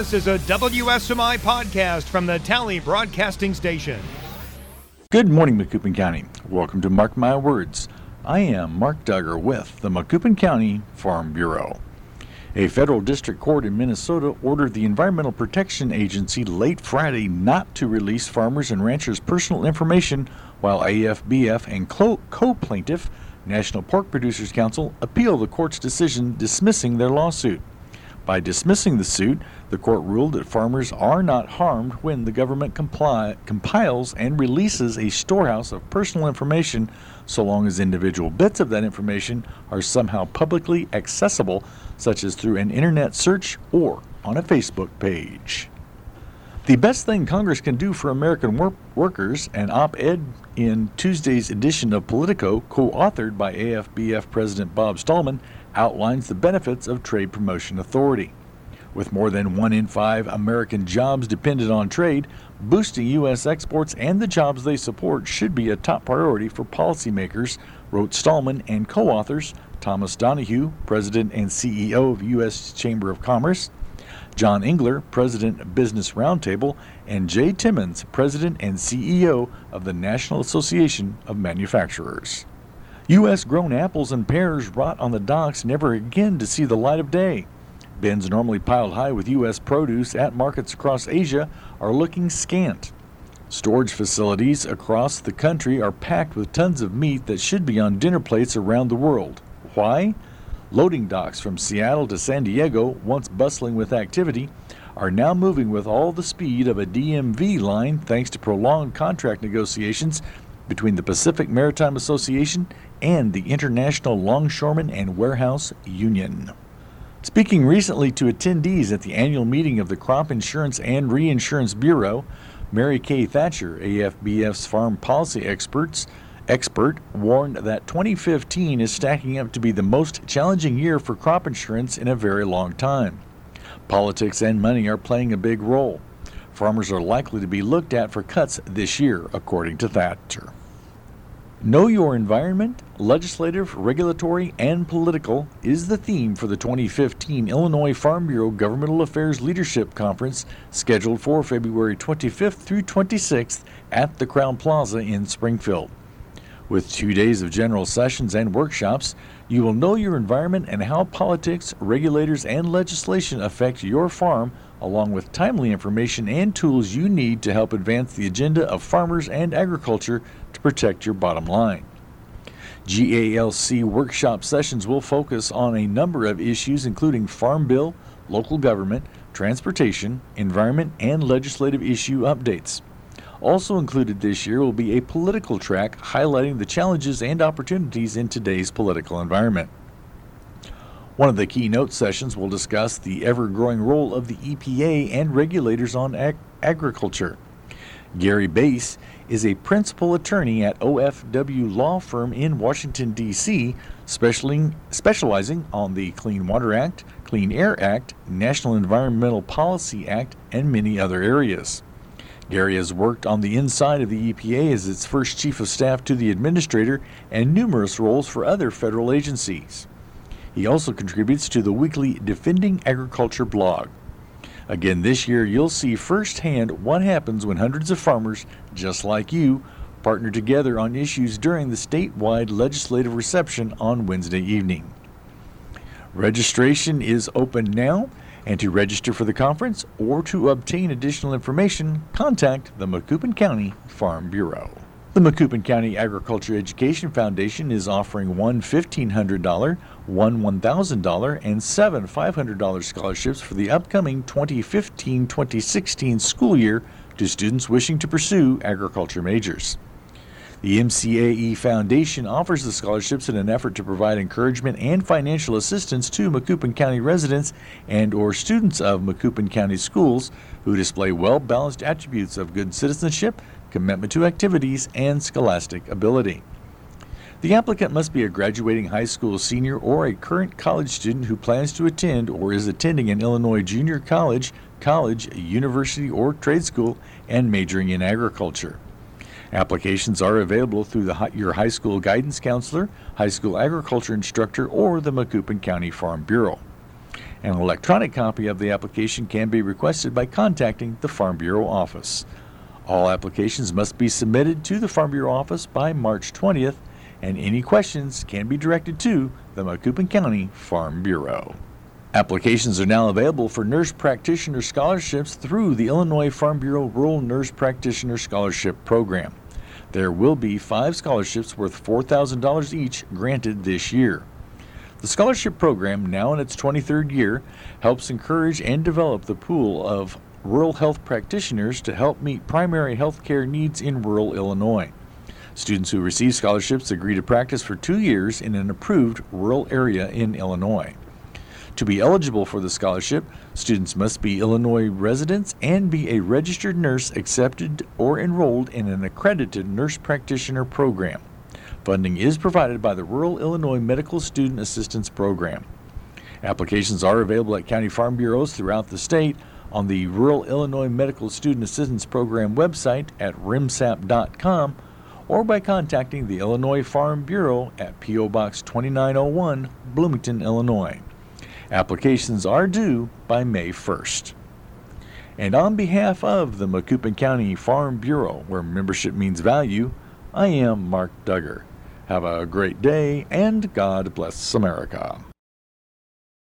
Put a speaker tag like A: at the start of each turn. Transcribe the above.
A: This is a WSMI podcast from the Tally Broadcasting Station.
B: Good morning, Macoupin County. Welcome to Mark My Words. I am Mark Duggar with the Macoupin County Farm Bureau. A federal district court in Minnesota ordered the Environmental Protection Agency late Friday not to release farmers and ranchers' personal information while AFBF and co-plaintiff, National Pork Producers Council, appeal the court's decision dismissing their lawsuit. By dismissing the suit, the court ruled that farmers are not harmed when the government compiles and releases a storehouse of personal information so long as individual bits of that information are somehow publicly accessible, such as through an internet search or on a Facebook page. The best thing Congress can do for American workers, an op-ed in Tuesday's edition of Politico, co-authored by AFBF President Bob Stallman, outlines the benefits of Trade Promotion Authority. With more than 1 in 5 American jobs dependent on trade, boosting U.S. exports and the jobs they support should be a top priority for policymakers, wrote Stallman and co-authors Thomas Donahue, President and CEO of U.S. Chamber of Commerce, John Engler, President of Business Roundtable, and Jay Timmons, President and CEO of the National Association of Manufacturers. U.S.-grown apples and pears rot on the docks never again to see the light of day. Bins normally piled high with U.S. produce at markets across Asia are looking scant. Storage facilities across the country are packed with tons of meat that should be on dinner plates around the world. Why? Loading docks from Seattle to San Diego, once bustling with activity, are now moving with all the speed of a DMV line thanks to prolonged contract negotiations between the Pacific Maritime Association and the International Longshoremen and Warehouse Union. Speaking recently to attendees at the annual meeting of the Crop Insurance and Reinsurance Bureau, Mary Kay Thatcher, AFBF's farm policy expert, warned that 2015 is stacking up to be the most challenging year for crop insurance in a very long time. Politics and money are playing a big role. Farmers are likely to be looked at for cuts this year, according to Thatcher. Know Your Environment, Legislative, Regulatory, and Political is the theme for the 2015 Illinois Farm Bureau Governmental Affairs Leadership Conference scheduled for February 25th through 26th at the Crowne Plaza in Springfield. With 2 days of general sessions and workshops, you will know your environment and how politics, regulators, and legislation affect your farm, along with timely information and tools you need to help advance the agenda of farmers and agriculture to protect your bottom line. GALC workshop sessions will focus on a number of issues including Farm Bill, local government, transportation, environment, and legislative issue updates. Also included this year will be a political track highlighting the challenges and opportunities in today's political environment. One of the keynote sessions will discuss the ever-growing role of the EPA and regulators on agriculture. Gary Bass is a principal attorney at OFW Law Firm in Washington, D.C., specializing on the Clean Water Act, Clean Air Act, National Environmental Policy Act, and many other areas. Gary has worked on the inside of the EPA as its first chief of staff to the administrator and numerous roles for other federal agencies. He also contributes to the weekly Defending Agriculture blog. Again, this year you'll see firsthand what happens when hundreds of farmers, just like you, partner together on issues during the statewide legislative reception on Wednesday evening. Registration is open now, and to register for the conference or to obtain additional information, contact the Macoupin County Farm Bureau. The Macoupin County Agriculture Education Foundation is offering one $1,500, one $1,000, and 7 $500 scholarships for the upcoming 2015-2016 school year to students wishing to pursue agriculture majors. The MCAE Foundation offers the scholarships in an effort to provide encouragement and financial assistance to Macoupin County residents and/or students of Macoupin County schools who display well-balanced attributes of good citizenship, commitment to activities, and scholastic ability. The applicant must be a graduating high school senior or a current college student who plans to attend or is attending an Illinois junior college, university, or trade school and majoring in agriculture. Applications are available through your high school guidance counselor, high school agriculture instructor, or the Macoupin County Farm Bureau. An electronic copy of the application can be requested by contacting the Farm Bureau office. All applications must be submitted to the Farm Bureau office by March 20th, and any questions can be directed to the Macoupin County Farm Bureau. Applications are now available for nurse practitioner scholarships through the Illinois Farm Bureau Rural Nurse Practitioner Scholarship Program. There will be 5 scholarships worth $4,000 each granted this year. The scholarship program, now in its 23rd year, helps encourage and develop the pool of rural health practitioners to help meet primary health care needs in rural Illinois. Students who receive scholarships agree to practice for 2 years in an approved rural area in Illinois. To be eligible for the scholarship, students must be Illinois residents and be a registered nurse accepted or enrolled in an accredited nurse practitioner program. Funding is provided by the Rural Illinois Medical Student Assistance Program. Applications are available at county farm bureaus throughout the state, on the Rural Illinois Medical Student Assistance Program website at rimsap.com, or by contacting the Illinois Farm Bureau at P.O. Box 2901, Bloomington, Illinois. Applications are due by May 1st. And on behalf of the Macoupin County Farm Bureau, where membership means value, I am Mark Duggar. Have a great day, and God bless America.